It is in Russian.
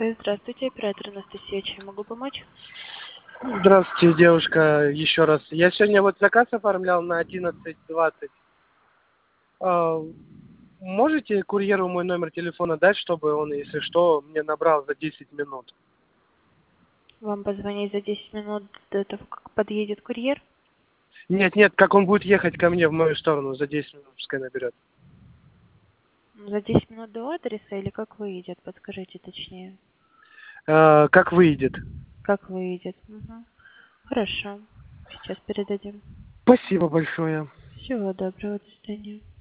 МФС, здравствуйте, оператор Анастасия, чем могу помочь? Здравствуйте, девушка, еще раз. Я сегодня вот заказ оформлял на 11:20. А, Можете курьеру мой номер телефона дать, чтобы он, если что, мне набрал за 10 минут? Вам позвонить за 10 минут до того, как подъедет курьер? Нет, как он будет ехать ко мне в мою сторону, за 10 минут пускай наберет. За 10 минут до адреса или как выйдет? Подскажите точнее. Как выйдет? Как выйдет? Угу. Хорошо. Сейчас передадим. Спасибо большое. Всего доброго, до свидания.